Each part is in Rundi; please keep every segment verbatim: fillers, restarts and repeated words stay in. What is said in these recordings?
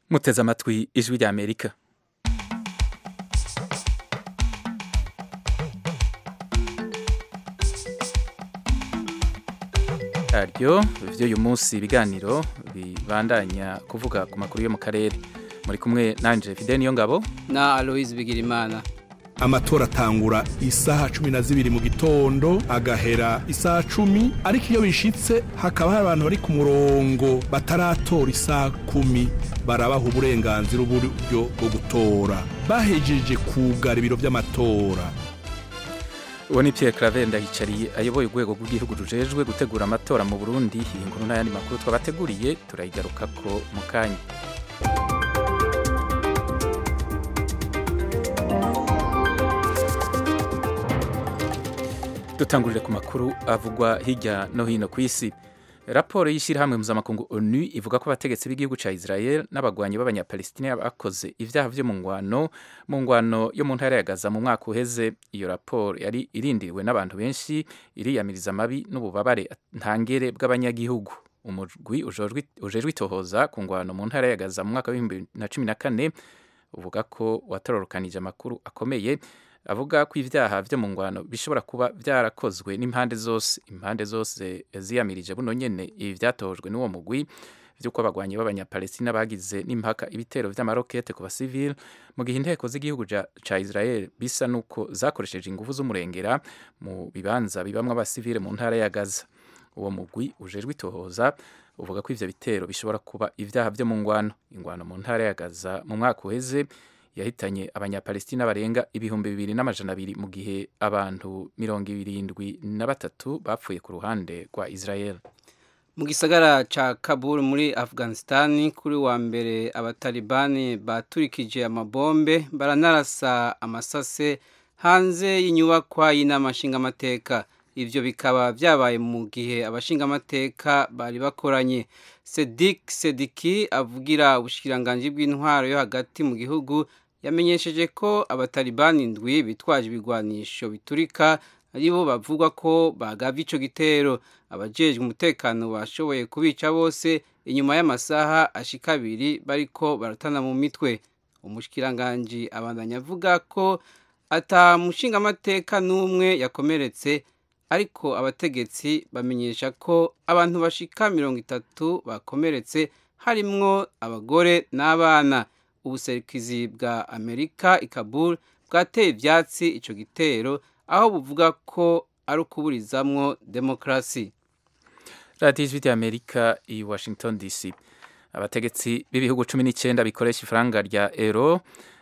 muteze amatwi ijwi rya Amerika. Aryo vy'uyu munsi ibiganiro bibandanya kuvuga ku makuru yo mu karere. Muri kumwe nanje Fidel Niyongabo na Aloise Bigirimana. Amatora atangura isaha cumi na zibiri mu gitondo agahera isaha cumi, ariko iyo bishitse hakaba hari abantu bari ku murongo bataratora isaha kumi, barabaha uburenganzira uburyo bwo gutora bahejeje kugara ibiro vy'amatora. Uwo ni Pierre Claver Ndayicariye ayoboye urwego rw'igihugu rujejwe gutegura amatora mu Burundi. Iyi nkuru n'ayandi makuru twabateguriye turayigarukako mu kanya. Dutangurire ku makuru avugwa hirya no hino ku isi. Raporo y'ishirahamwe mpuzamakungu ONU ivuga ko abategetsi b'igihugu ca Israel n'abagwanyi b'abanyapalestina bakoze ivyaha vyo mu ngwano mu ngwano yo mu ntara ya Gaza mu mwaka uheze. Iyo raporo yari irindiriwe n'abantu benshi, iriyamiriza amabi n'ububabare ntangere bw'abanyagihugu. Umugwi ujejwe itohoza ku ngwano mu ntara ya Gaza mu mwaka wa bibiri na cumi na kane uvuga ko watororokanije amakuru akomeye avuga ko ivyaha vyo mu ngwano bishobora kuba vyarakozwe n'impande zose. Impande zose ziyamirije buno nyene ibi vyatojwe n'uwo mugwi vy'uko abagwanyi b'abanyapalestina bagize n'impaka ibitero vy'amarokete ku basivile, mu gihe inteko z'igihugu ca Israel bisa nuko zakoresheje ingufu z'umurengera mu bibanza bibamwo abasivile mu ntara ya Gaza. Uwo mugwi ujejwe itohoza uvuga ko ivyo bitero bishobora kuba ivyaha vyo mu ngwano. Ingwano mu ntara ya Gaza mu mwaka uheze yahitanye abanyapalestina barenga ibihumbi bibiri n'amajana abiri, mu gihe abantu mirongo irindwi na batatu bapfuye ku ruhande rwa Israel. Mu gisagara ca Kabul muri Afghanistan kuri wa mbere abatalibani baturikije amabombe baranarasa amasase hanze y'inyubakwa y'inama nshingamateka. Ivyo bikaba vyabaye mu gihe abashingamateka bari bakoranye. Sedik Sediki avugira ubushikiranganji bw'intwaro yo hagati mu gihugu yamenyesheje ko abatalibani ndwi bitwaje ibigwanisho biturika aribo bavugwa ko bagavye ico gitero. Abajejwe umutekano bashoboye kubica bose inyuma y'amasaha ashika abiri bariko baratana mu mitwe. Umushikiranganji abandanya avuga ko ata mushingamateka n'umwe yakomeretse, ariko abategetsi bamenyesha ko abantu bashika mirongo itatu bakomeretse harimwo abagore n'abana. Ubuserukizi bwa Amerika i Kabul bwateye ivyatsi ico gitero, aho buvuga ko ari ukuburizamwo demokrasi. Radio Ijwi rya Amerika i Washington D C. Abategetsi b'ibihugu cumi n'icenda bikoresha ifaranga rya euro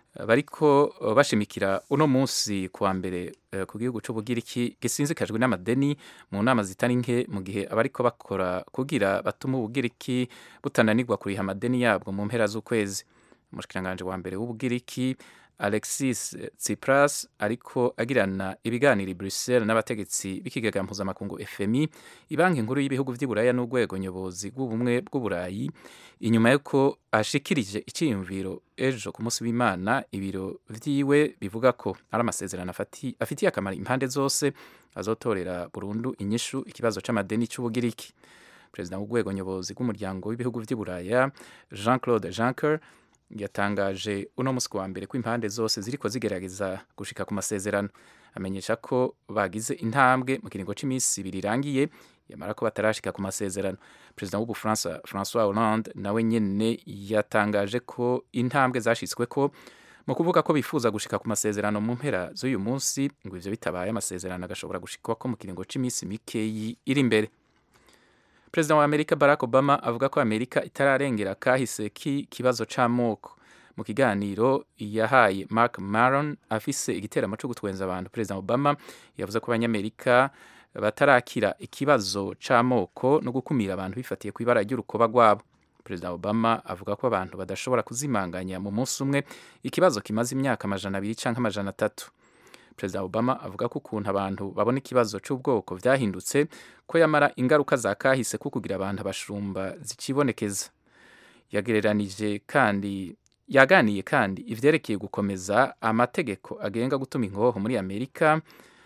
bariko bashimikira uno munsi kuwa mbere uh, ku gihugu c'Ubugiriki gisinzikajwe n'amadeni mu nama zitari nke, mu gihe abariko bakora kugira batuma Ubugiriki butananirwa kuriha amadeni yabwo mu mpera z'ukwezi. Umushikiranganje wa mbere w'Ubugiriki Alexis Tsipras ariko agirana ibiganiro i Bruxelles n'abategetsi b'ikigega mpuzamakungu F M I, ibanki nkuru y'ibihugu vy'Iburaya n'urwego nyobozi bw'ubumwe bw'Uburayi, inyuma yuko ashikirije iciyumviro ejo ku munsi w'Imana ibiro vyiwe bivuga ko ari amasezerano afati afitiye akamaro impande zose azotorera burundu inyishu ikibazo c'amadeni c'Ubugiriki. President w'urwego nyobozi bw'umuryango w'ibihugu vy'Iburaya Jean-Claude Juncker yatangaje uno musi wa mbere ko impande zose ziriko zigerageza gushika ku masezerano. Amenyesha ko bagize intambwe mu kiringo c'imisi ibiri irangiye, yamara ko batarashika ku masezerano. President w'Ubufaransa François Hollande nawe nyene yatangaje ko intambwe zashitsweko mu kuvuga ko bifuza gushika ku masezerano mu mpera z'uyu munsi, ngo ivyo bitabaye amasezerano agashobora gushikwa ko mu kiringo c'imisi mikeyi iri imbere. President wa Amerika Barack Obama avuga ko Amerika itararengera kahise ki kibazo c'amoko. Mu kiganiro yahaye Mark Maron afise igiteramo cyo gutwenza abantu, President Obama yavuze ko abanyamerika batarakira ikibazo c'amoko no gukumira abantu bifatiye ku ibara ry'urukoba rwabo. President Obama avuga ko abantu badashobora kuzimanganya mu munsi umwe ikibazo kimaze imyaka amajana abiri canke amajana atatu. President Obama avuga ko ukuntu abantu babona ikibazo c'ubwoko vyahindutse, ko yamara ingaruka za kahise ko kugira abantu abashumba zikibonekeza. Yagereranije kandi yaganiye kandi ivyerekeye gukomeza amategeko agenga gutuma inkoho muri Amerika,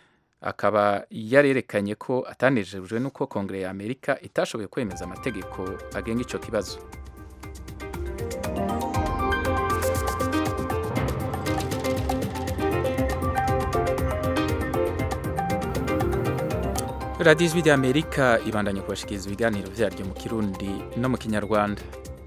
akaba yarerekanye ko atanejejwe nuko Kongere ya Amerika itashoboye kwemeza amategeko agenga ico kibazo. radiyo ijwi ry'amerika ibandanya kubashikiriza ibiganiro vyaryo mu kirundi no mu kinyarwanda.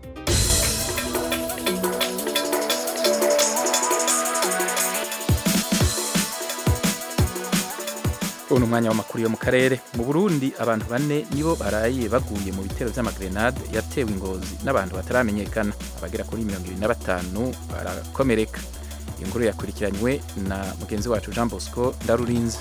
uno mwanya w'amakuru yo mu karere. Mu Burundi abantu bane nibo baraye baguye mu bitero vy'amagrenade yatewe ingozi n'abantu bataramenyekana, abagera kuri mirongo ibiri na batanu barakomereka. Inkuru yakurikiranywe na mugenzi wacu Jean Bosco Ndarurinze.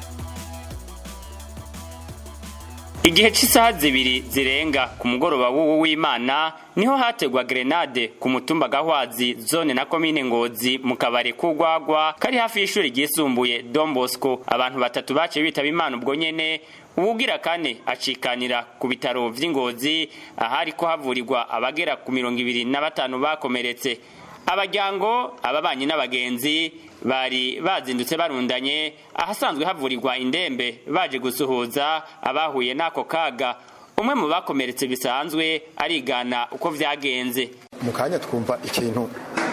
Igihe cy'isaha zibiri zirenga ku mugoroba w'uwo w'Imana niho hategwa grenade ku mutumba Gahwazi zone na komine Ngozi mu kabare kugwagwa kari hafi y'ishuri ryisumbuye Don Bosco. Abantu batatu baciye bitaba Imana ubwo nyene, ubugira kane acikanira ku bitaro vy'Ingozi ahari ko havurirwa abagera ku mirongo ibiri na batanu bakomeretse. Abajyango ababanyi n'abagenzi bari bazindutse barundanye ahasanzwe havurirwa indembe baje gusuhuza abahuye nako kaga. Umwe mu bakomeretse bisanzwe arigana uko vyagenze. Mu kanya twumva ikintu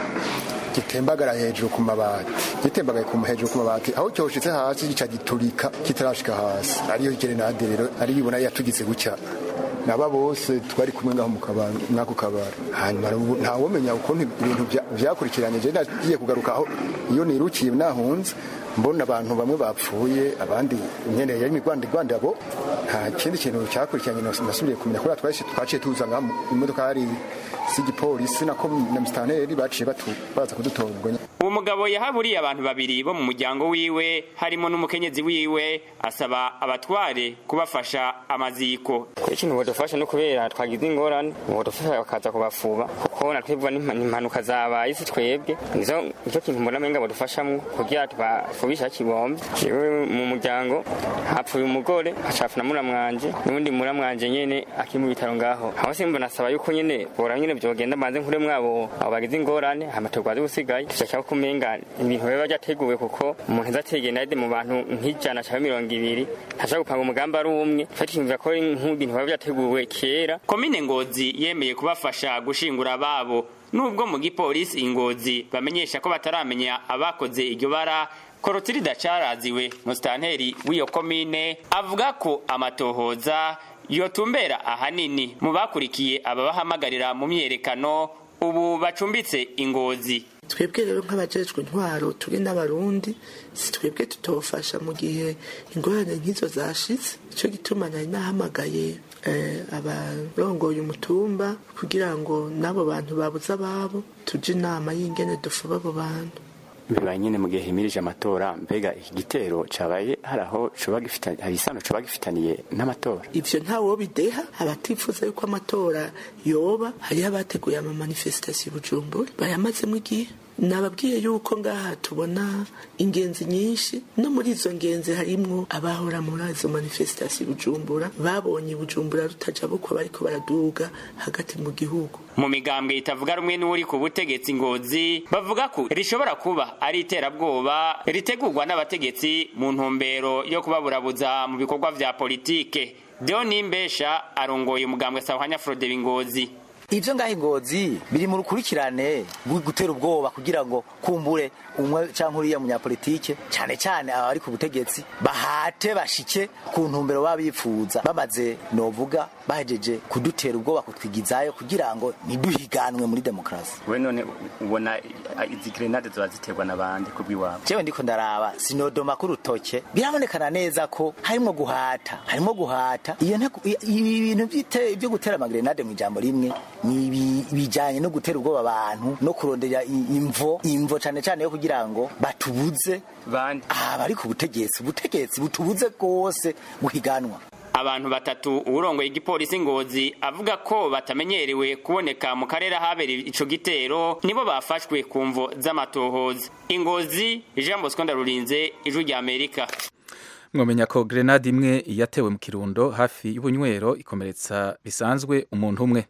gitembagara hejuru ku mabati, gitembagaye ku hejuru ku mabati, aho cyoshitse hasi gica giturika kitarashika hasi. Ariyo grenade rero ari bibona yatugize gucya. Naba bose twari kumwe ngaho mu kabara nako kabara. Hanyuma nta womenya uko ibintu vyakurikiranye. Je nagiye kugaruka aho iyo nirukiye nahunze mbona abantu bamwe bapfuye, abandi nyene yari migwandi gwandi abo. Nta kindi kintu cyakurikiranye nasubiye kumenya ko twaje twaciye tuza ngaho imodoka hari sigi polisi nako na mstaneri baciye batu baza kudutora ubwo. Uwo mugabo yahaburiye abantu babiri bo mu muryango wiwe harimo n'umukenyezi wiwe, asaba abatware kubafasha amaziko. Ikintu bodufasha no kubera twagize ingorane, bodufasha bakaza kubafuba kuko natwebwa n'impanuka zabaye isi twebwe. Nizo icyo kintu mbona menga bodufashamo kugira tubafubisha kibombe. Jewe mu muryango hapfuye umugore acafuna muramwanje n'undi muramwanje nyene aki mu bitaro ngaho. Aho simba nasaba yuko nyene bora nyene byogenda manze nkure mwabo abo bagize ingorane hamategwaze gusigaye tushaka kumenga ibintu biba byateguwe kuko umuntu azategena ide mu bantu nk'ijana cyangwa mirongo ibiri ntashaka gupanga umugambi ari umwe fatimva ko nk'ibintu biba byateguwe kera. Komine Ngozi yemeye kubafasha gushingura ababo nubwo mu gipolisi Ingozi bamenyesha ko bataramenya abakoze iryo bara. Korotirida caraziwe mustanteri w'iyo komine avuga ko amatohoza yotumbera ahanini mu bakurikiye ababahamagarira mu myerekano ubu bacumbitse Ingozi. Twebwe rero nk'abajejwe intwaro turi n'abarundi, si twebwe tutofasha mu gihe ingorane nk'izo zashitse. Ico gituma nari nahamagaye eh, abarongoye umutumba kugira ngo nabo bantu babuze ababo tuje inama y'ingene dufuba abo bantu. Bibaye nyene mu gihe himirije amatora, mbega iki gitero cabaye haraho coba gifitanye hari isano coba gifitaniye n'amatora. Ivyo ntawo bideha, abatifuza yuko amatora yoba hari abateguye ama manifestation Bujumbura bayamazemo igihe. Nababwiye yuko ngaha tubona ingenzi nyinshi, no muri izo ngenzi harimwo abahora muri izo manifestation Bujumbura babonye Bujumbura rutaja buko bariko baraduga hagati mu gihugu. Mu migambwe itavuga rumwe n'uri ku butegetsi Ngozi bavuga ko rishobora kuba ari iterabwoba ritegurwa n'abategetsi mu ntumbero yo kubaburabuza mu bikorwa vya politike. Doni Mbesha arongoye umugambwe Sahwanya Frode Ngozi. Ivyo ngaho Ingozi biri mu rukurikirane gutera ubwoba kugira ngo kumbure umwe canke uriya munyapolitike cyane cyane abari ku butegetsi bahate bashike ku ntumbero babifuza bamaze novuga bahejeje kudutera ubwoba kutwigizayo kugira ngo niduhiganwe muri demokrasi. We none ubona izi grenade zo baziterwa nabandi kubwiwabo. Jewe ndiko ndaraba sinodoma ku rutoke birabonekana neza ko harimo guhata harimo guhata iyo ibintu byite byo gutera amagrenade mu jambo rimwe ni bijanye no gutera ubwoba abantu no kurondera imvo imvo cyane cyane yo kugira ngo batubuze bandi abari ku butegetsi butegetsi butubuze kose guhiganwa. Abantu batatu urongoye igipolisi Ngozi avuga ko batamenyerewe kuboneka mu karere habereye ico gitero nibo bafashwe kumvo z'amatohoza. Ingozi, Jean Bosco Ndarurinze, Ijwi rya Amerika. Mwomenya ko grenade imwe yatewe mu Kirundo hafi y'ubunywero ikomeretsa bisanzwe umuntu umwe.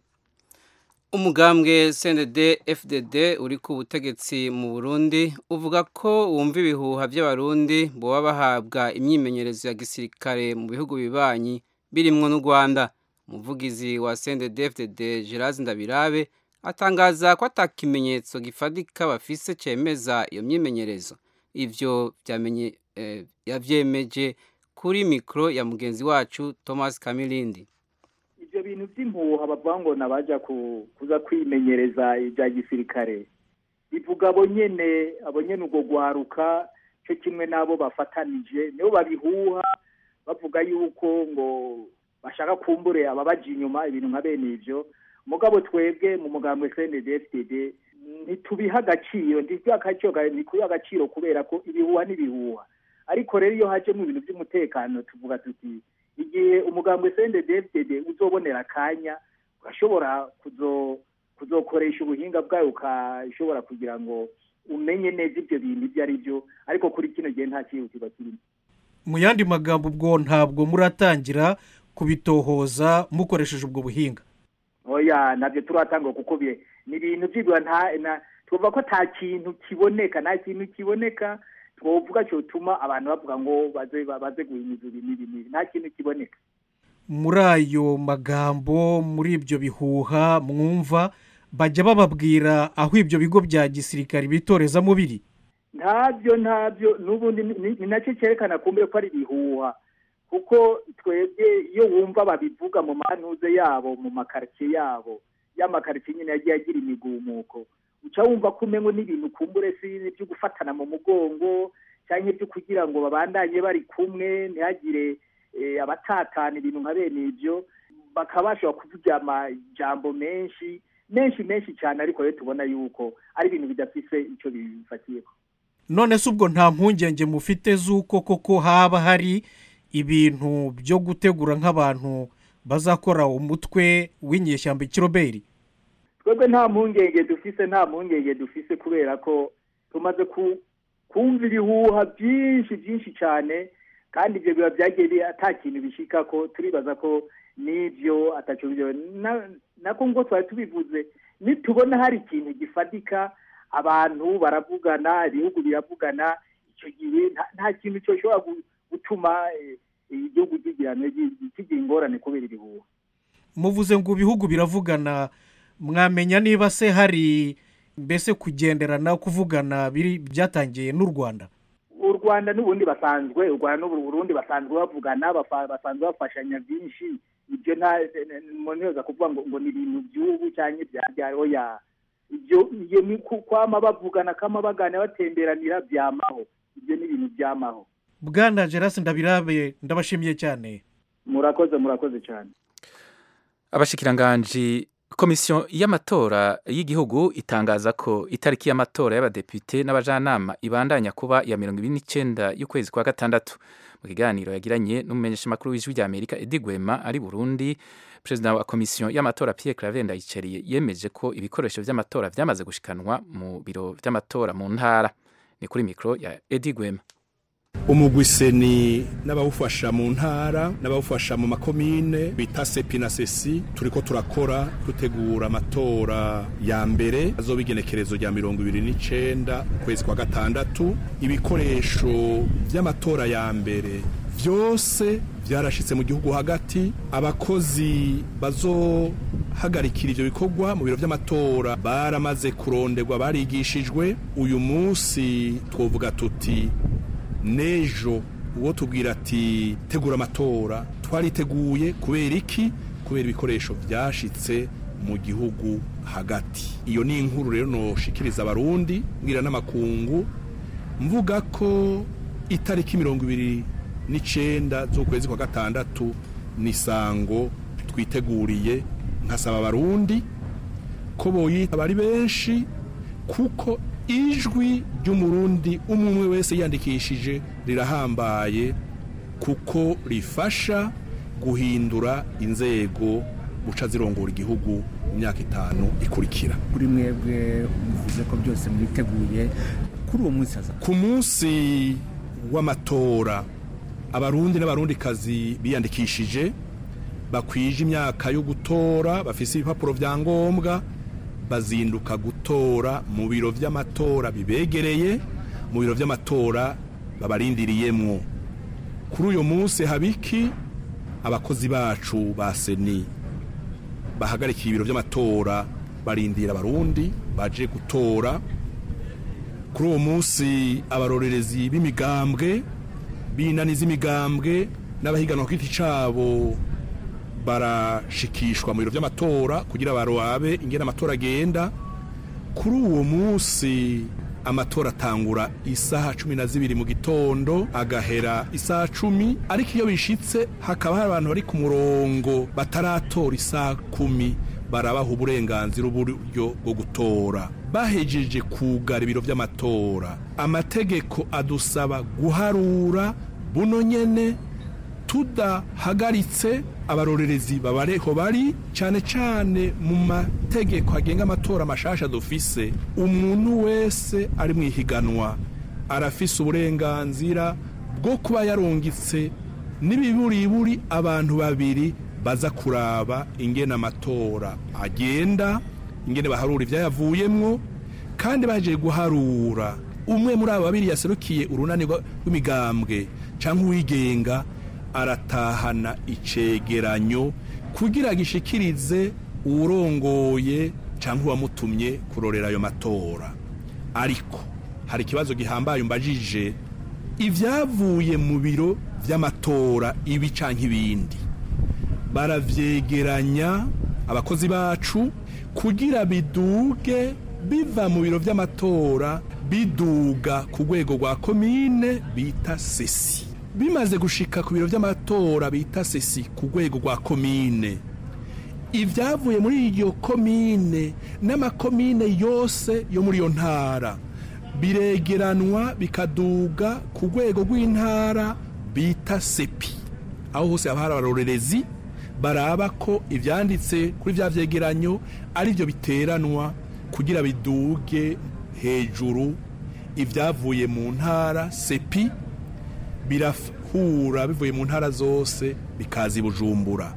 Umugambwe C N D F D D uri ku butegetsi mu Burundi uvuga ko wumva ibihuha by'abarundi bo bahabwa imyimenyerezo ya gisirikare mu bihugu bibanyi birimwo n'u Rwanda. Umuvugizi wa C N D F D D Gerazi Ndabirabe atangaza ko atakimenyetso gifadika bafise cemeza iyo myimenyerezo. Ivyo byamenye eh, yavyemeje kuri mikro ya mugenzi wacu Thomas Kamilindi. Ibyo bintu by'impuha bavuga ngo nabaja kuza kwimenyereza ibya gisirikare bivuga abo nyene abo nyene ugo gwaruka cyo kimwe nabo bafatanije nibo babihuha bavuga yuko ngo bashaka kumbure ababaje inyuma ibintu nka bene ivyo mugabo twebwe mu mugambwe C N D D F D D ntitubiha agaciro ndivyo akacyo ni kuya agaciro kubera ko ibihuha nibihuha ariko rero iyo haje mu bintu by'umutekano tuvuga tuti igihe umugambwe C N D D F D D uzobonera kanya urashobora kuzo kuzokoresha ubuhinga bwayo ukashobora kugira ngo umenye neza ibyo bintu ibyo ari byo ariko kuri kino gihe nta kihutirwa kirimo. Mu yandi magambo ubwo ntabwo muratangira kubitohoza mukoresheje ubwo buhinga? Oya nabyo turatanga kuko bye ni ibintu byigwa nta tuvuga ko nta kintu kiboneka nta kintu kiboneka twovuga cyo tuma abantu bavuga ngo baze baze guhimiza ibintu nta kintu kiboneka. Muri ayo magambo muri ibyo bihuha mwumva bajya bababwira aho ibyo bigo bya gisirikare bitoreza mubiri? Ntabyo ntabyo nubundi ni nacyo cyerekana kumbe ko ari bihuha kuko twebwe iyo wumva babivuga mu manuze yabo mu makartie yabo y'amakartie nyine yagiye agira imigumuko uca wumva kumengo n'ibintu kumbure si byo gufatana mu mugongo cyangwa byo kugira ngo babandanye bari kumwe ntihagire abatatana ibintu nka bene ibyo bakabasha kuvuga amajambo menshi menshi menshi cyane ariko rero tubona yuko ari ibintu bidafise icyo bifatiyeko. None se ubwo nta mpungenge mufite z'uko koko haba hari ibintu byo gutegura nk'abantu bazakora umutwe w'inyeshyamba ikiroberi? Twebwe nta mpungenge dufise nta mpungenge dufise kubera ko tumaze kumva ibihuha byinshi byinshi cyane kandi ibyo biba byagiye ata kintu bishika ko turibaza ko nibyo ataco byo nako ngo twari tubivuze nitubona hari ikintu gifadika abantu baravugana ibihugu biravugana icyo gihe nta kintu cyo shobora gutuma igihugu kigirana kigira ingorane kubera ibihuha. Muvuze ngo ibihugu biravugana mwamenya niba se hari mbese kugenderana kuvugana biri byatangiye n'u Rwanda? U Rwanda n'ubundi basanzwe u Rwanda n'Uburundi basanzwe bavugana basanzwe bafashanya byinshi ibyo nta monyoza kuvuga ngo ngo ni ibintu by'ubu cyane bya oya ibyo iyo ni kwama bavugana kama bagana batemberanira byamaho ibyo ni ibintu byamaho. Bwana Gerase Ndabirabe ndabashimiye cyane. Murakoze murakoze cyane. Abashikiranganje Komisiyo y'amatora y'igihugu itangaza ko itariki y'amatora y'abadepite n'abajanama ibandanya kuba ya mirongo ibiri n'icyenda y'ukwezi kwa gatandatu. Mu kiganiro yagiranye n'umumenyesha makuru w'ijwi rya Amerika Edi Gwema ari Burundi, President wa Komisiyo y'amatora Pierre Claver Ndayicariye yemeje ko ibikoresho by'amatora byamaze gushikanwa mu biro by'amatora mu ntara. Ni kuri mikro ya Edi Gwema. Umugwiseni n'abawufasha mu ntara n'abawufasha mu makomine bita sepi na sesi turiko turakora dutegura amatora ya mbere azobigenekerezo rya mirongo ibiri n'icenda ukwezi kwa gatandatu. Ibikoresho by'amatora ya mbere byose byarashitse mu gihugu hagati. Abakozi bazohagarikira ivyo bikorwa mu biro by'amatora baramaze kuronderwa barigishijwe. Uyu munsi twovuga tuti nejo uwo tubwira ati tegura amatora twariteguye kubera iki kubera ibikoresho byashitse mu gihugu hagati. Iyo ni inkuru rero no shikiriza abarundi ngira n'amakungu mvuga ko itariki mirongo ibiri n'icenda z'ukwezi kwa gatandatu nisango twiteguriye. Nkasaba abarundi ko boyita bari benshi kuko ijwi ry'umurundi umwe wese yandikishije rirahambaye kuko rifasha guhindura inzego buca zirongora igihugu mu myaka itanu ikurikira. Kuri mwebwe muvuze ko byose mwiteguye kuri uwo munsi haza ku munsi w'amatora abarundi n'abarundikazi biyandikishije bakwije imyaka yo gutora bafise ibipapuro vya ngombwa bazinduka gutora mu biro vy'amatora bibegereye mu biro vy'amatora babarindiriyemwo. Kuri uyo munsi habiki abakozi bacu ba seni bahagarikiye ibiro vy'amatora barindira abarundi baje gutora. Kuri uwo munsi abarorerezi b'imigambwe binaniza imigambwe n'abahiganwa ku giti cabo barashikishwa mu biro by'amatora kugira baroabe ingene amatora agenda. Kuri uwo munsi amatora atangura isaha cumi na zibiri mu gitondo agahera isaha cumi, ariko iyo bishitse hakaba hari abantu bari ku murongo bataratora isaha kumi, barabaha uburenganzira uburyo bwo gutora. Bahejeje kugara ibiro by'amatora, amategeko adusaba guharura buno nyene tudahagaritse abarorerezi babareho bari, cyane cyane mu mategeko agenga amatora mashasha dufise. Umuntu wese ari mu ihiganwa arafise uburenganzira bwo kuba yarungitse n'ibiburiburi abantu babiri baza kuraba ingene amatora agenda, ingene baharura ivyayavuyemwo, kandi baje guharura umwe muri abo babiri yaserukiye urunani rw'imigambwe canke uwigenga aratahana icegeranyo kugira gishikirize urongoye canke uwamutumye kurorera ayo matora. Ariko hari ikibazo gihambaye umbajije, ivyavuye mu biro vy'amatora ibi canke ibindi baravyegeranya abakozi bacu kugira biduge biva mu biro vy'amatora biduga ku rwego rwa komine bita sesi. Bimaze gushika ku biro vy'amatora bita sesi ku rwego rwa komine, ivyavuye muri iyo komine n'amakomine yose yo muri iyo ntara biregeranwa bikaduga ku rwego rw'intara bita sepi. Aho hose haba hari abarorerezi baraba ko ivyanditse kuri vya vyegeranyo ari byo biteranwa kugira biduge hejuru. Ivyavuye mu ntara sepi birahura bivuye mu ntara zose bikazi Bujumbura.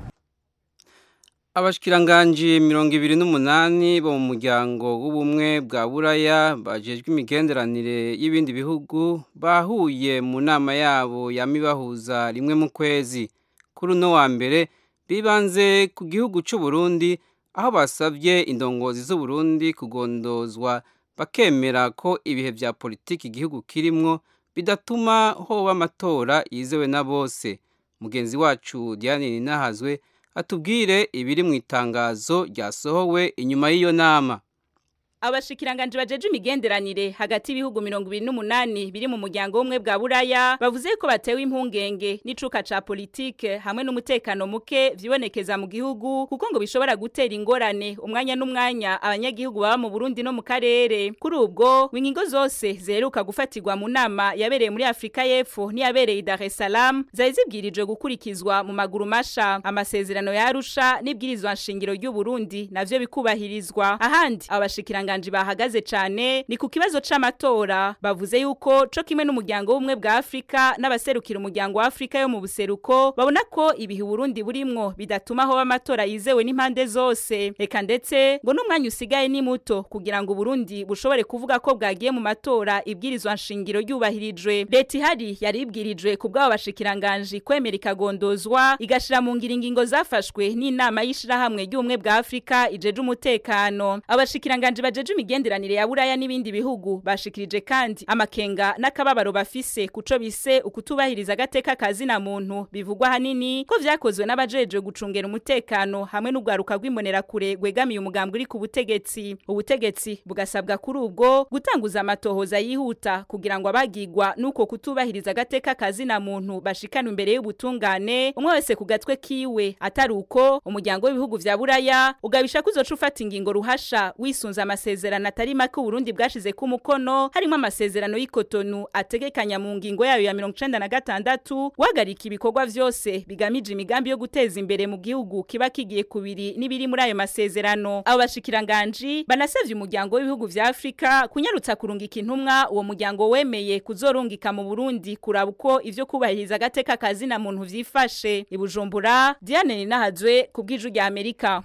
Abashikiranganje mirongo ibiri n'umunani bo mu muryango w'ubumwe bwa Buraya bajejwe imigenderanire y'ibindi bihugu bahuye mu nama yabo yamibahuza rimwe mu kwezi. Kuri no wa mbere bibanze ku gihugu cy'u Burundi, aho basavye indongozi z'u Burundi kugondozwa bakemera ko ibihe vya politiki igihugu kirimwo bidatuma hoba amatora yizewe na bose. Mugenzi wacu Diane Ninahazwe atubwire ibiri mu itangazo ryasohowe inyuma y'iyo nama. Abashikiranganje bajeje imigenderanire hagati y'ibihugu mirongo ibiri n'umunani biri mu muryango umwe bwa Buraya bavuze ko batewe impungenge n'icuka ca politike hamwe n'umutekano muke vyibonekeza mu gihugu, kuko ngo bishobora gutera ingorane umwanya n'umwanya abanyagihugu baba mu Burundi no mu karere. Kuri ubwo wingingo zose zeruka gufatirwa mu nama yabereye muri Afrika y'Epfo ni yabereye Dar es Salaam zari zibwirijwe gukurikizwa mu maguru masha. Amasezerano ya Arusha n'ibwirizwa nshingiro ry'u Burundi navyo bikubahirizwa. Ahandi abashikiranganje Abashikiranganje bahagaze cyane ni ku kibazo c'amatora. Bavuze yuko co kimwe n'umuryango w'umwe bwa Afrika n'abaserukira umuryango wa Afrika yo mu buseruko babona ko ibihe Burundi burimwo bidatuma ho amatora yizewe n'impande zose. Eka ndetse ngo n'umwanya usigaye ni muto kugira ngo Burundi bushobore kuvuga ko bwagiye mu matora ibwirizwa nshingiro ryubahirijwe. Leta ihari yari ibwirijwe ku bw'abo bashikiranganje kwemera ikagondozwa igashira mu ngiringingo zafashwe n'inama y'ishirahamwe ry'umwe bwa Afrika ijeje umutekano. Abashikiranganje bajeje imigenderanire ya Buraya n'ibindi bihugu bashikirije kandi amakenga n'akababaro bafise kuco bise ukutubahiriza gateka kazi na muntu bivugwa hanini ko vyakozwe n'abajeje gucungera umutekano hamwe n'ugwaruka rw'imbonera kure gwegamiye umugambwe uri ku butegetsi. Ubutegetsi bugasabwa kuri ubwo gutanguza amatohoza yihuta kugira ngo abagigwa nuko kutubahiriza gateka kazi na muntu bashikana imbere y'ubutungane, umwe wese ku gatwe kiwe. Atari uko umuryango w'ibihugu vya Buraya ugabisha kuzoca ufata ingingo ruhasha wisunza amasezerano atari make Burundi bwashize ku mukono, harimo amasezerano y'Ikotonu ategekanya mu ngingo yayo ya mirongo icenda na gatandatu wagarika ibikorwa vyose bigamije imigambi yo guteza imbere mu gihugu kiba kigiye kubiri nibiri muri ayo masezerano. Abo bashikiranganje banasavye umuryango w'ibihugu vya Afrika kunyarutsa kurungika intumwa uwo muryango wemeye kuzorungika mu Burundi kuraba uko ivyo kubahiriza gateka kazi na muntu vyifashe. I Bujumbura, Diane Ninahazwe ku bw'ijwi rya Amerika.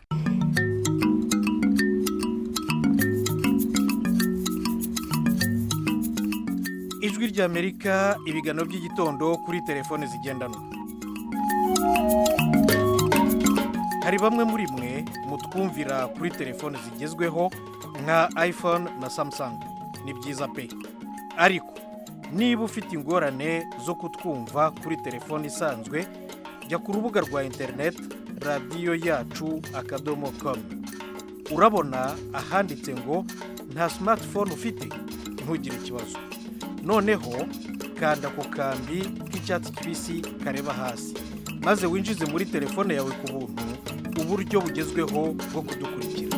Ijwi rya Amerika, ibigano by'igitondo kuri telefone zigendanwa. Hari bamwe muri mwe mutwumvira kuri telefone zigezweho nka iPhone na Samsung, ni byiza pe. Ariko niba ufite ingorane zo kutwumva kuri telefone isanzwe jya ku rubuga rwa interineti radiyo yacu akadomo komu urabona ahanditse ngo nta smartphone ufite ntugire ikibazo noneho kanda ku kambi k'icyatsi kibisi kareba hasi maze winjize muri telefone yawe ku buntu uburyo bugezweho bwo kudukurikira.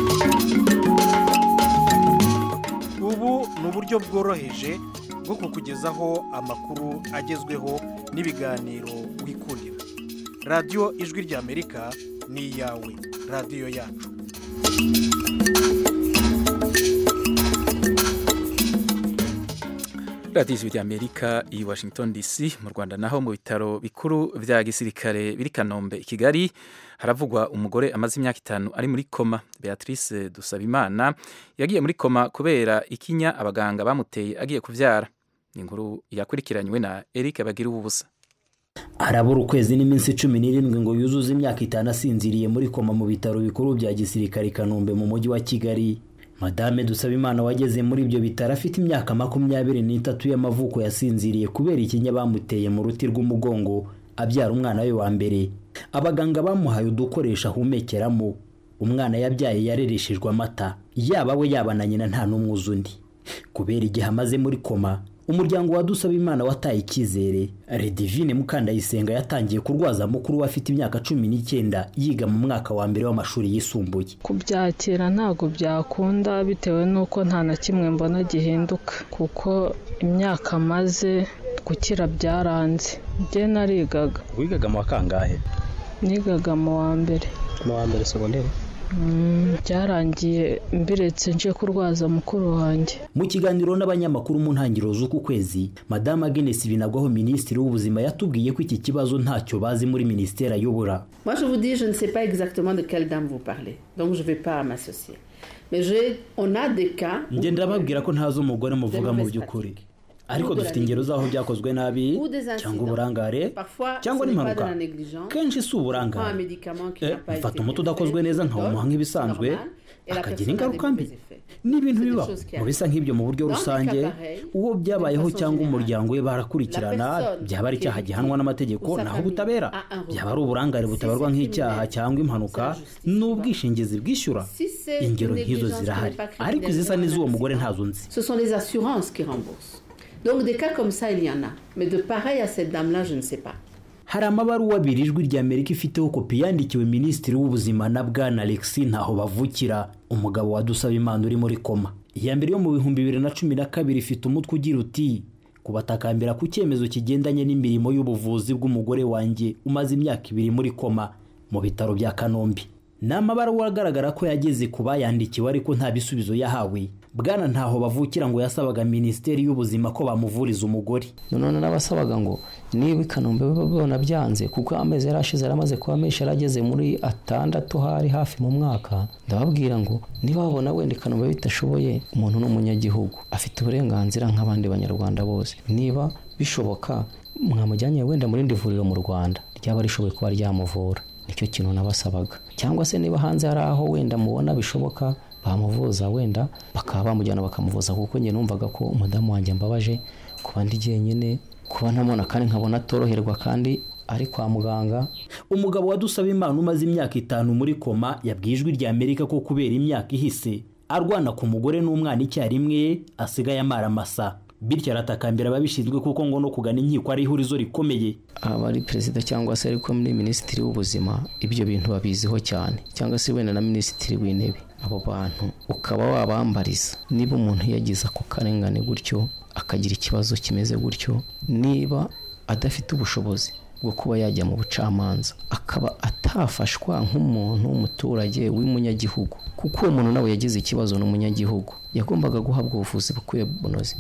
Ubu ni uburyo bworoheje bwo kukugezaho amakuru agezweho n'ibiganiro wikurira. Radiyo Ijwi ry'Amerika ni iyawe, radiyo yacu. radiyo Ijwi ry'Amerika i Washington D C. Mu Rwanda naho mu bitaro bikuru vya gisirikare biri Kanombe i Kigali haravugwa umugore amaze imyaka itanu ari muri koma. Beatrice Dusabimana yagiye muri koma kubera ikinya abaganga bamuteye agiye kuvyara. Inkuru yakurikiranywe na Eric Bagira ubusa. Arabura ukwezi n'iminsi cumi n'irindwi ngo yuzuze imyaka itanu asinziriye muri koma mu bitaro bikuru bya gisirikare Kanombe mu mujyi wa Kigali. Madame Dusabimana wageze muri ibyo bitaro afite imyaka makumyabiri n'itatu y'amavuko yasinziriye kubera ikinya bamuteye mu ruti rw'umugongo abyara umwana we wa mbere. Abaganga bamuhaye udukoresha ahumekeramo. Umwana yabyaye yarereshejwe amata, yaba we yaba na nyina nta n'umwuzu undi. Kubera igihe amaze muri koma, umuryango wa Dusabimana wataye icyizere. Redivine Mukandayisenga yatangiye kurwaza mukuru we afite imyaka cumi n'icyenda yiga mu mwaka wa mbere w'amashuri yisumbuye. Kubyakira ntago byakunda bitewe nuko nta na kimwe mbona gihinduka kuko imyaka maze gukira byaranze. Njye narigaga. Wigaga mu wakangahe? Nigaga mu wa mbere. Mu wa mbere segonderi? Byarangiye mbiretse nje kurwaza mukuru wanjye. Mu kiganiro n'abanyamakuru mu ntangiriro z'uku kwezi, Madame Agnes Binagwaho Minisitiri w'Ubuzima yatubwiye ko iki kibazo ntacyo bazi muri ministère ayobora. Moi je vous dis je ne sais pas exactement de quelle dame vous parlez. Donc je vais pas m'associer. Mais je on a des cas. Nge ndababwira ko ntazo umugore muvuga mu by'ukuri. Ariko dufite ingero zaho byakozwe nabi cyangwa uburangare cyangwa n'impanuka. Kenshi si uburangare. Mfata umuti udakozwe neza nkawumuha nk'ibisanzwe akagira ingaruka mbi. N'ibintu bibaho mu bisa nk'ibyo mu buryo rusange uwo byabayeho cyangwa umuryango we barakurikirana byaba ari icyaha gihanwa n'amategeko naho butabera. Byaba ari uburangare butabarwa nk'icyaha cyangwa impanuka n'ubwishingizi bwishyura. Ingero nk'izo zirahari ariko izisa n'iz'uwo mugore ntazo nzi. Ce sont les assurances qui remboursent. Donc des cas comme ça il y en a, mais de pareil à cette dame-là je ne sais pas. Hari amabaruwa abiri Ijwi ry'Amerika ifiteho kopi yandikiwe Minisitiri w'Ubuzima na Bwana Alexis Ntaho Bavukira, umugabo wa Dusabimana uri muri koma. Iya mbere yo mu bihumbi bibiri na cumi na kabiri ifite umutwe ugira uti kubatakambira ku cyemezo kigendanye n'imirimo y'ubuvuzi bw'umugore wanjye umaze imyaka ibiri muri koma mu bitaro bya Kanombe. N'amabaruwa agaragara ko yageze ku bayandikiwe ariko nta bisubizo yahawe. Bwana Ntaho Bavukira ngo yasabaga Minisiteri y'Ubuzima ko bamuvuriza umugore. None nabasabaga ngo niba Kanombe babona byanze kuko amezi yarashize yaramaze kuba menshi yarageze muri atandatu hari hafi mu mwaka, ndababwira ngo niba babona wenda Kanombe bitashoboye umuntu n'umunyagihugu afite uburenganzira nk'abandi banyarwanda bose. Niba bishoboka mwamujyanye wenda muri ndivuriro mu Rwanda ryaba rishoboye kuba ryamuvura. Nicyo kintu nabasabaga. Cyangwa se niba hanze hari aho wenda mubona bishoboka bamuvuza wenda bakaba bamujyana bakamuvuza kuko nge numvaga ko umudamu wanjye mbabaje kuba ndi jyenyine kuba ntamona kandi nkabona atoroherwa kandi ari kwa muganga. Umugabo wa Dusabimana umaze imyaka itanu muri koma yabwiye Ijwi ry'Amerika ko kubera imyaka ihise arwana ku mugore n'umwana icyarimwe asigaye amara masa. Bityo aratakambira ababishinzwe kuko ngo no kugana inkiko ari ihurizo rikomeye. Abari perezida cyangwa se ariko muri Minisitiri w'Ubuzima ibyo bintu babiziho cyane cyangwa se wenda na Minisitiri w'Intebe. Abo bantu ukaba wabambariza niba umuntu yagize ako karengane gutyo akagira ikibazo kimeze gutyo, niba adafite ubushobozi bwo kuba yajya mu bucamanza akaba atafashwa nk'umuntu w'umuturage w'umunyagihugu kuko uwo muntu nawe yagize ikibazo n'umunyagihugu yagombaga guhabwa ubuvuzi bukwiye bunoze.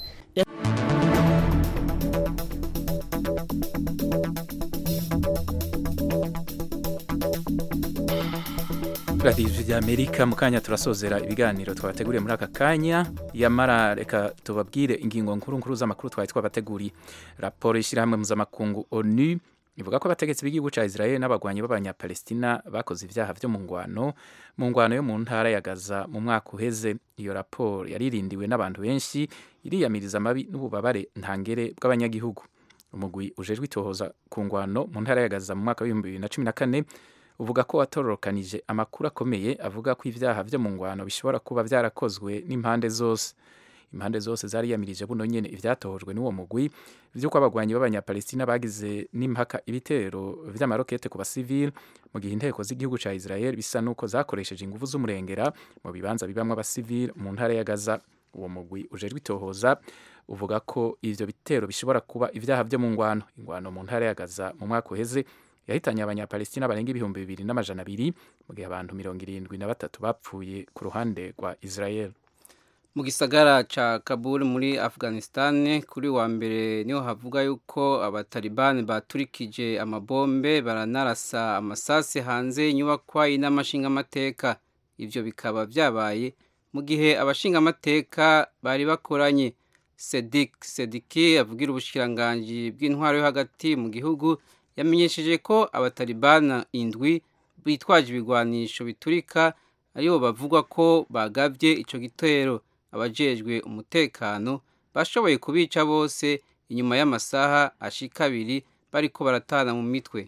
radiyo y'Amerika mu kanya turasozera ibiganiro twabateguriye muri aka kanya. Yamara reka tubabwire ingingo nkuru nkuru z'amakuru twari twabateguriye. Raporo y'ishyirahamwe mpuzamakungu ONU ivuga ko abategetsi b'igihugu ca Israel n'abagwanyi b'abanyapalestina bakoze ivyaha vyo mu ngwano mu ngwano yo mu ntara ya Gaza mu mwaka uheze. Iyo raporo yaririndiwe n'abantu benshi, iriyamiriza amabi n'ububabare ntangere bw'abanyagihugu. Umugwi ujejwe itohoza ku ngwano mu ntara ya Gaza mu mwaka w'ibihumbi bibiri na cumi na kane uvuga ko watororokanije amakuru akomeye avuga ko ivyaha vyo mu ngwano bishobora kuba vyarakozwe n'impande zose. Impande zose zariyamirije buno nyene ivyatohojwe n'uwo mugwi vy'uko abagwanyi b'abanyapalestina bagize n'impaka ibitero vy'amarokete ku basivili, mu gihe inteko z'igihugu ca Israel bisa nuko zakoresheje inguvu z'umurengera mu bibanza bibamwo abasivili mu ntara ya Gaza. Uwo mugwi ujejwe itohoza uvuga ko ivyo bitero bishobora kuba ivyaha vyo mu ngwano. Ingwano mu ntara ya Gaza mu mwaka uheze yahitanye abanyapalestina barenga ibihumbi bibiri n'amajana abiri, mu gihe abantu mirongo irindwi na batatu bapfuye ku ruhande rwa Israel. Mu gisagara ca Kabul muri Afghanistan kuri wa mbere niho havuga yuko abatalibani baturikije amabombe baranarasa amasasi hanze inyubakwa y'inamashinga amateka. Ivyo bikaba vyabaye mu gihe abashinga amateka bari bakoranye. Sedik Sediki avugira ubushikiranganje bw'intwaro yo hagati mu gihugu yamenyesheje ko abatalibana indwi bitwaje ibigwanisho biturika aribo bavugwa ko bagavye ico gitero. Abajejwe umutekano bashoboye kubica bose inyuma y'amasaha ashika abiri bariko baratana mu mitwe.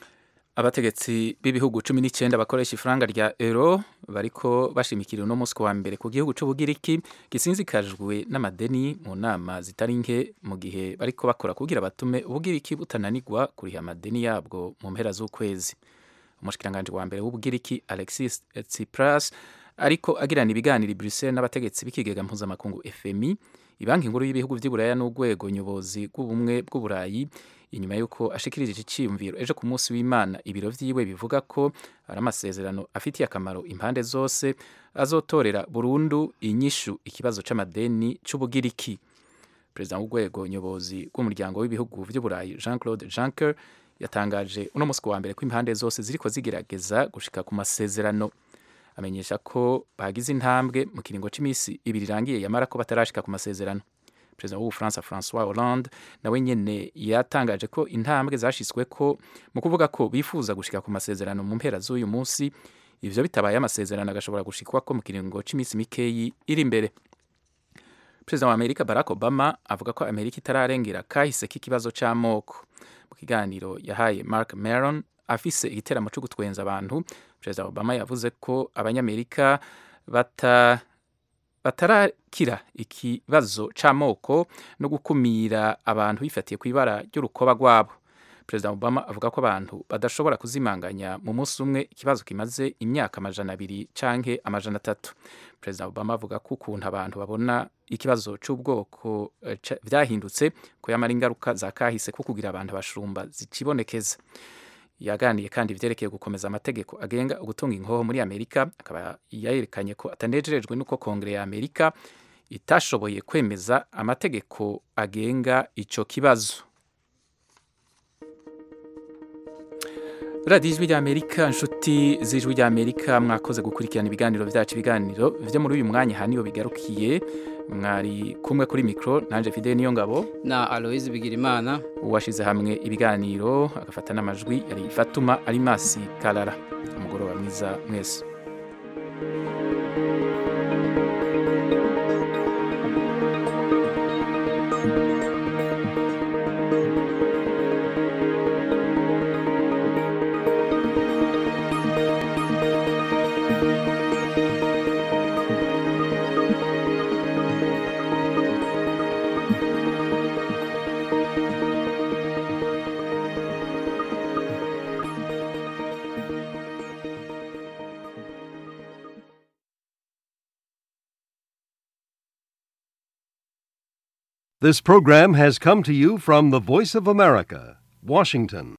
Abategetsi b'ibihugu cumi n'icenda bakoresha ifaranga rya euro bariko bashimikira uno musi wa mbere ku gihugu c'Ubugiriki gisinzikajwe n'amadeni mu nama zitari nke, mu gihe bariko bakora kugira batume Ubugiriki butananirwa kuriha amadeni yabwo mu mpera z'ukwezi. Umushikiranganje wa mbere w'Ubugiriki Alexis Tsipras ariko agirana ibiganiro i Bruxelles n'abategetsi b'ikigega mpuzamakungu F M I, ibanki nkuru y'ibihugu vy'Iburaya n'urwego nyobozi rw'ubumwe bw'Uburayi, inyuma yuko ashikirije iciyumviro ejo ku munsi w'Imana. Ibiro vyiwe bivuga ko ari amasezerano afitiye akamaro impande zose, azotorera burundu inyishu ikibazo c'amadeni c'Ubugiriki. Perezida w'urwego nyobozi rw'umuryango w'ibihugu vy'Uburayi Jean-Claude Juncker yatangaje uno musi wa mbere ko impande zose ziriko zigerageza gushika ku masezerano. Amenyesha ko bagize intambwe mu kiringo c'imisi ibiri irangiye yamara ko batarashika ku masezerano. Perezida w'Ubufaransa François Hollande nawe nyene yatangaje ko intambwe zashitsweko mu kuvuga ko bifuza gushika ku masezerano mu mpera z'uyu munsi. Ivyo bitabaye amasezerano agashobora gushikwako mu kiringo c'imisi mikeyi iri imbere. Perezida wa Amerika Barack Obama avuga ko Amerika itararengera kahise k'ikibazo c'amoko. Mu kiganiro yahaye Mark Maron afise igiteramo cyo gutwenza abantu, Perezida Obama yavuze ko abanyamerika bata batarakira ikibazo c'amoko no gukumira abantu bifatiye kw'ibara ry'urukoba rwabo. Perezida Obama avuga ko abantu badashobora kuzimanganya mu munsi umwe ikibazo kimaze imyaka amajana abiri canke amajana atatu. Perezida Obama avuga ko ukuntu abantu babona ikibazo c'ubwoko vyahindutse ko yamara ingaruka za kahise ko kugira abantu bashumba zicibonekeza. Yaganiye kandi ivyerekeye gukomeza amategeko agenga ugutunga inkoho muri Amerika, akaba yerekanye ko atanejerejwe nuko Kongere ya Amerika itashoboye kwemeza amategeko agenga ico kibazo. Radio Ijwi ry'Amerika, nshuti z'Ijwi ry'Amerika, mwakoze gukurikirana ibiganiro vyacu. Ibiganiro vyo muri uyu mwanya haniyo bigarukiye. Mwari kumwe kuri mikro nanje Fidel Niyongabo na Aloise Bigirimana. Uwashize hamwe ibiganiro agafata n'amajwi yari Fatuma Alimasi Kalala. Umugoroba mwiza mwese. This program has come to you from the Voice of America, Washington.